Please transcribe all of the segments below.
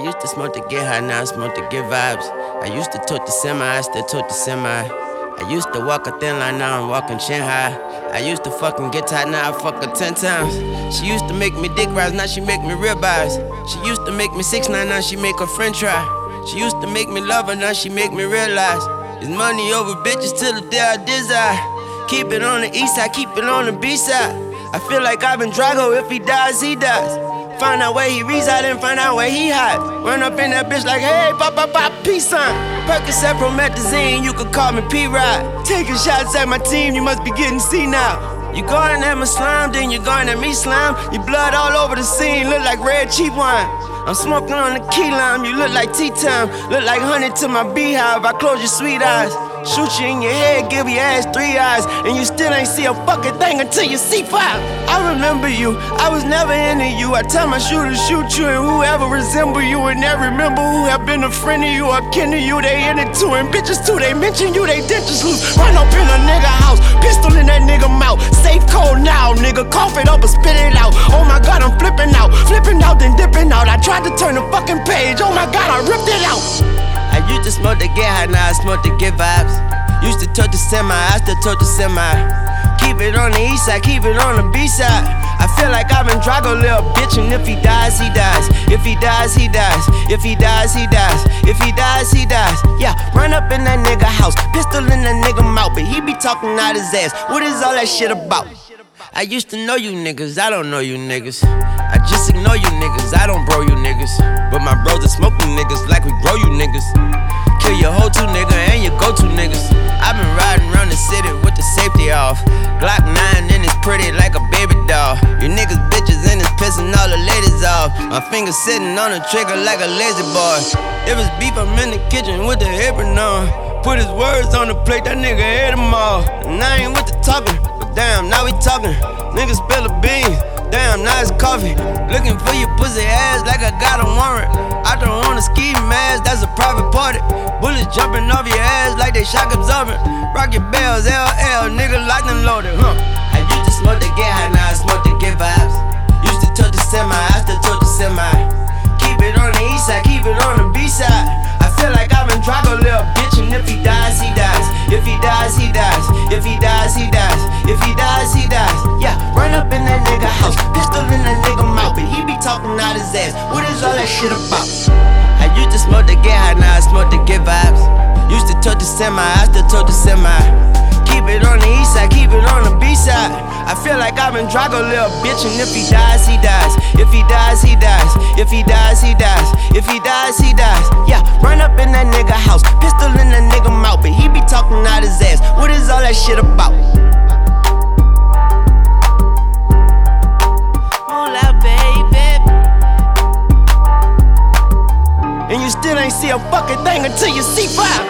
used to smoke to get high, now I smoke to get vibes. I used to tote the semi, I still tote the semi. I used to walk a thin line, now I'm walking chin high. I used to fucking get tight, now I fuck her 10 times. She used to make me dick rise, now she make me ribeyes. She used to make me 6'9", now she make her friend try. She used to make me love her, now she make me realize it's money over bitches till the day I desire. Keep it on the east side, keep it on the B-side. I feel like I've been Drago, if he dies, he dies. Find out where he reside and find out where he hides. Run up in that bitch like, hey, pop, pop, pop, peace sign. Percocet promethazine, you could call me P-Ride. Taking shots at my team, you must be getting senile. You going at my slime, then you going at me slime. Your blood all over the scene, look like red cheap wine. I'm smoking on the key lime, you look like tea time. Look like honey to my beehive, I close your sweet eyes. Shoot you in your head, give your ass 3 eyes. And you still ain't see a fucking thing until you see 5. I remember you, I was never into you. I tell my shooters shoot you, and whoever resemble you and never remember who have been a friend of you or kin to you, they in it too. And bitches too, they mention you, they dentures loose. Run up in a nigga house, pistol in that nigga mouth. Safe code now, nigga, cough it up or spit it out. Oh my god, I'm flipping out then dipping out. I tried to turn the fucking page, oh my god, I ripped it out. I used to smoke to get high, now I smoke to get vibes. Used to tote the semi, I still tote the semi. Keep it on the east side, keep it on the B-side. I feel like I've been Drago, little bitch, and if he dies, he dies. If he dies, he dies. If he dies, he dies. If he dies, he dies. Yeah, run up in that nigga house, pistol in that nigga mouth, but he be talking out his ass. What is all that shit about? I used to know you niggas, I don't know you niggas. I just ignore you niggas, I don't bro you niggas. But my bros are smoking niggas like we grow you niggas. Kill your whole two nigga and your go-to niggas. I've been riding around the city with the safety off. Glock 9 and it's pretty like a baby doll. You niggas bitches and it's pissing all the ladies off. My fingers sitting on the trigger like a lazy boy. If it's beef, I'm in the kitchen with the apron on. Put his words on the plate, that nigga ate them all. And I ain't with the talking, but damn, now we talking. Niggas spill a bean, damn, now it's coffee. Looking for your pussy ass like I got a warrant. I don't want a ski mask, that's a private party. Bullets jumping off your ass like they shock absorbent. Rock your bells, LL, nigga locked and loaded, I used to smoke to get high, now I smoke to get vibes. Used to tote the semi, I still tote the semi. Keep it on the east side, keep it on the B-side. I feel like I've been Drago, little bitch, and if he dies, he dies. If he dies, he dies. If he dies, he dies. If he dies, he dies. Yeah, run up in that nigga house, pistol in that nigga mouth, but he be talking out his ass. What is all that shit about? I used to smoke to get high, now I smoke to get vibes. Used to tote the semi, I still tote the semi. Keep it on the east side, keep it on the B-side. I feel like I've been Drago, little bitch, and if he dies, he dies. If he dies, he dies. If he dies, he dies. If he dies, he dies. Yeah, run up in that nigga house, pistol in that nigga mouth, but he be talking out his ass. What is all that shit about? Hola, baby. And you still ain't see a fucking thing until you see 5.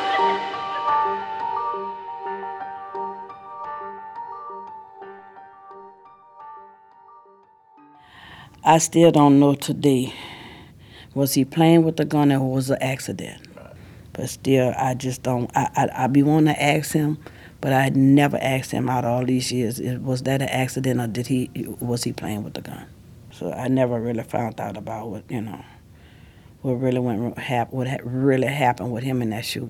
I still don't know today, was he playing with the gun or was it an accident? But still, I just don't, I be wanting to ask him, but I never asked him out all these years, was that an accident or was he playing with the gun? So I never really found out about what really really happened with him in that shoot.